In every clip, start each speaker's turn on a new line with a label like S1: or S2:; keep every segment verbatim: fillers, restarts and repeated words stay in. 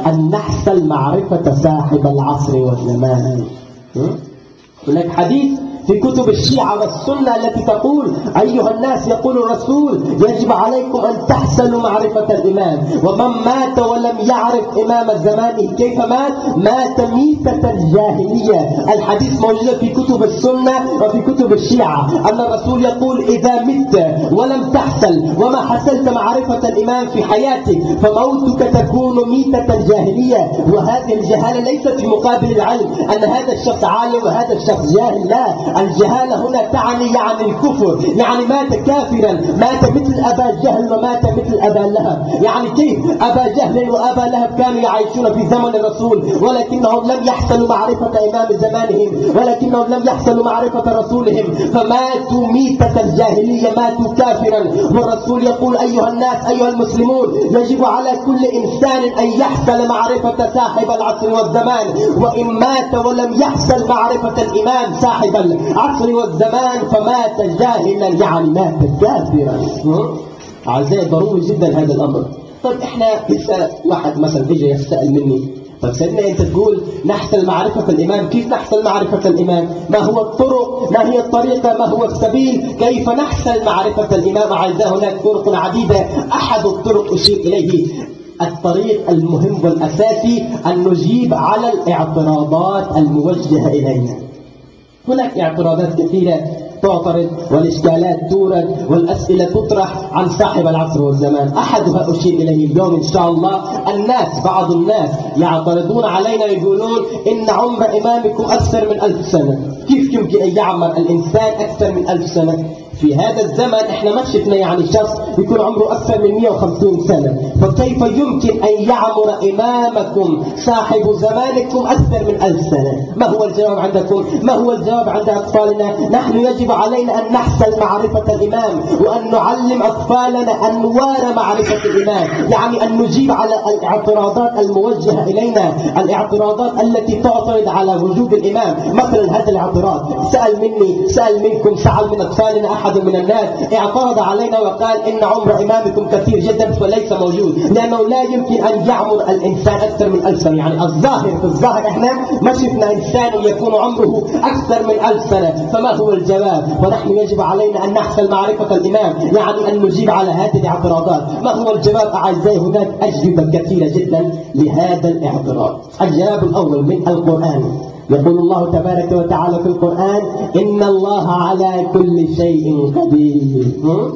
S1: أن نحصل معرفة صاحب العصر والزمان. هناك حديث في كتب الشيعة والسنة التي تقول أيها الناس يقول الرسول يجب عليكم أن تحصلوا معرفة الإمام، ومن مات ولم يعرف إمام زمانه كيف مات مات ميتة الجاهلية. الحديث موجود في كتب السنة وفي كتب الشيعة أن الرسول يقول إذا مت ولم تحصل وما حصلت معرفة الإمام في حياتك فموتك تكون ميتة الجاهلية. وهذه الجهالة ليست في مقابل العلم أن هذا الشخص عالم وهذا الشخص جاهل، لا، الجهالة هنا تعني يعني الكفر، يعني مات كافرا، مات مثل أبا جهل ومات مثل أبا لهب. يعني كيف أبا جهل وأبا لهب كانوا يعيشون في زمن الرسول ولكنهم لم يحصلوا معرفة إمام زمانهم، ولكنهم لم يحصلوا معرفة رسولهم فماتوا ميتة الجاهلية، ماتوا كافرا. والرسول يقول أيها الناس أيها المسلمون يجب على كل إنسان أن يحصل معرفة صاحب العصر والزمان، وإن مات ولم يحصل معرفة الإمام صاحب العصر والزمان فمات جاهلا، يعني مات كافرا. أعزائي ضروري جدا هذا الأمر. طيب إحنا لسه واحد مثلا يجي يسأل مني طيب سيدنا أنت تقول نحصل معرفة الإمام، كيف نحصل معرفة الإمام؟ ما هو الطرق؟ ما هي الطريقة؟ ما هو السبيل؟ كيف نحصل معرفة الإمام؟ أعزائي هناك طرق عديدة، أحد الطرق أشير إليه الطريق المهم والأساسي أن نجيب على الاعتراضات الموجهة إلينا. هناك اعتراضات كثيرة تعترض والإشكالات تورد والأسئلة تطرح عن صاحب العصر والزمان. أحدها أشير إليه اليوم إن شاء الله. الناس بعض الناس يعترضون علينا يقولون إن عمر إمامكم أكثر من ألف سنة. كيف يمكن أن يعمر الإنسان أكثر من ألف سنة؟ في هذا الزمن احنا ما شفنا يعني شخص يكون عمره أكثر من مئة وخمسين سنة، فكيف يمكن أن يعمر إمامكم صاحب زمانكم أكثر من ألف سنة؟ ما هو الجواب عندكم؟ ما هو الجواب عند أطفالنا؟ نحن يجب علينا أن نحصل معرفة الإمام وأن نعلم أطفالنا أنوار معرفة الإمام، يعني أن نجيب على الاعتراضات الموجهة إلينا، الاعتراضات التي تعترض على وجود الإمام. مثلا هذا الاعتراض سأل مني سأل منكم سأل من أطفالنا أحد من الناس اعترض علينا وقال إن عمر إمامكم كثير جدا فليس موجود، لأنه لا يمكن أن يعمر الإنسان أكثر من ألف سنة. يعني الظاهر في الظاهر إحنا ما شفنا إنسان يكون عمره أكثر من ألف سنة، فما هو الجواب؟ ونحن يجب علينا أن نحصل معرفة الإمام، يعني أن نجيب على هذه الاعتراضات. ما هو الجواب أعزائي؟ هناك أجوبة كثيرة جدا لهذا الاعتراض. الجواب الأول من القرآن، يقول الله تبارك وتعالى في القرآن إن الله على كل شيء قدير.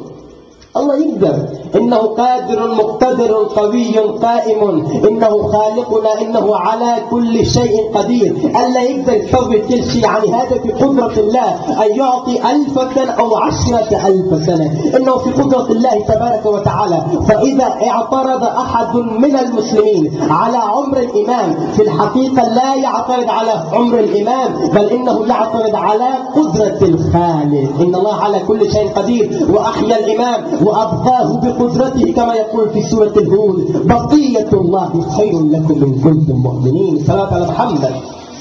S1: الله يقدر، إنه قادر مقتدر قوي قائم، إنه خالقنا، إنه على كل شيء قدير. الله يقدر يسوي كل شيء، يعني هذا في قدرة الله أن يعطي ألف سنة أو عشرة ألف سنة، إنه في قدرة الله تبارك وتعالى. فإذا اعترض أحد من المسلمين على عمر الإمام في الحقيقة لا يعترض على عمر الإمام بل إنه يعترض على قدرة الخالق. إن الله على كل شيء قدير وأحيا الإمام وأبقاه بقدرته كما يقول في سورة الهود بقية الله خير لكم إن كنتم مؤمنين. صلاة على محمد.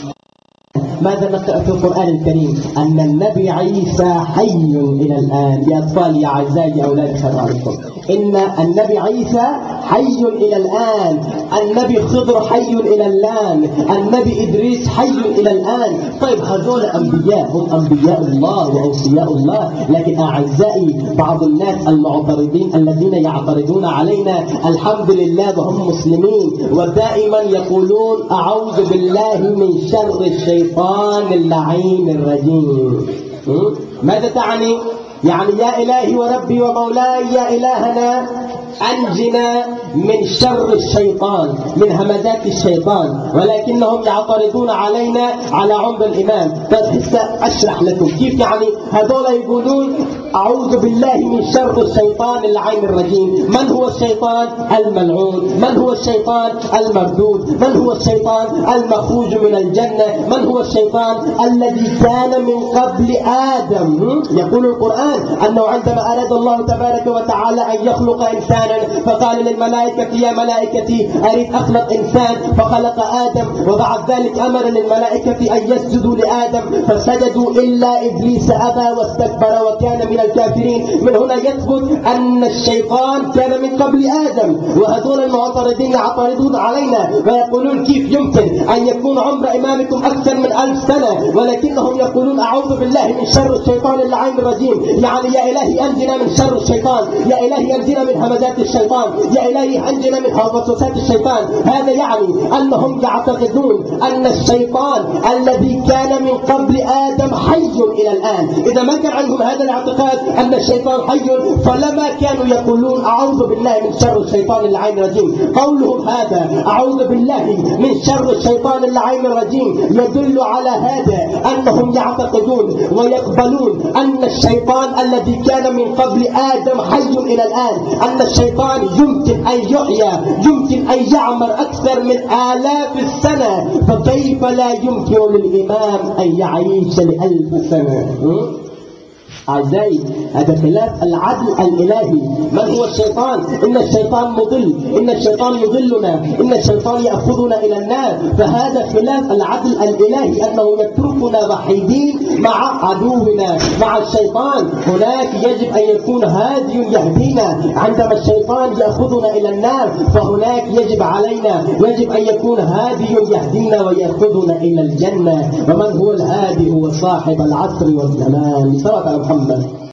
S1: ماذا نقرأ في القرآن الكريم؟ أن النبي عيسى حي إلى الآن. يا أطفال يا أعزائي يا أولاد السلام عليكم، إن النبي عيسى حي إلى الآن، النبي خضر حي إلى الآن، النبي إدريس حي إلى الآن. طيب هذول أنبياء، هم أنبياء الله وأوصياء الله. لكن أعزائي بعض الناس المعترضين الذين يعترضون علينا الحمد لله وهم مسلمين ودائما يقولون أعوذ بالله من شر الشيطان اللعين الرجيم. ماذا تعني؟ يعني يا إلهي وربي ومولاي يا إلهنا أنجنا من شر الشيطان، من همزات الشيطان. ولكنهم يعترضون علينا على عمر الإمام. بس أشرح لكم كيف. يعني هذول يقولون أعوذ بالله من شر الشيطان اللعين الرجيم. من هو الشيطان؟ الملعون. من هو الشيطان؟ المردود. من هو الشيطان؟ المخروج من الجنة. من هو الشيطان؟ الذي كان من قبل آدم. يقول القرآن أنه عندما أراد الله تبارك وتعالى أن يخلق إنسانا فقال للملائكة للملائكة يا ملائكتي أريد أخلق إنسان، فخلق آدم، وبعد ذلك أمر للملائكة أن يسجدوا لآدم فسجدوا إلا إبليس أبى واستكبر وكان من الكافرين. من هنا يثبت أن الشيطان كان من قبل آدم، وهذول المعترضين يعترضون علينا ويقولون كيف يمكن أن يكون عمر إمامكم أكثر من ألف سنة، ولكنهم يقولون أعوذ بالله من شر الشيطان اللعين الرجيم. يعني يا إلهي أنجنا من شر الشيطان، يا إلهي أنجنا من همزات الشيطان، يا إلهي أنجنا من وسوسات الشيطان. هذا يعني أنهم يعتقدون أن الشيطان الذي كان من قبل آدم حي إلى الآن. إذا ما كان عندهم هذا الاعتقاد أن الشيطان حي فلما كانوا يقولون أعوذ بالله من شر الشيطان اللعين الرجيم. قولهم هذا أعوذ بالله من شر الشيطان اللعين الرجيم يدل على هذا أنهم يعتقدون ويقبلون أن الشيطان الذي كان من قبل آدم حي إلى الآن، أن الشيطان يمكن أن يحيى، يمكن أن يعمر أكثر من آلاف السنة، فكيف لا يمكن للإمام أن يعيش لألف سنة؟ أعزائي، هذا خلاف العدل الإلهي. من هو الشيطان؟ إن الشيطان مضل، إن الشيطان يضلنا، إن الشيطان يأخذنا إلى النار. فهذا خلاف العدل الإلهي، أنه يتركنا وحيدين مع عدونا مع الشيطان. هناك يجب أن يكون هادي يهدينا. عندما الشيطان يأخذنا إلى النار فهناك يجب علينا يجب أن يكون هادي يهدينا ويأخذنا إلى الجنة. ومن هو الهادي؟ هو صاحب العصر والزمان. صلى الله عليه وسلم.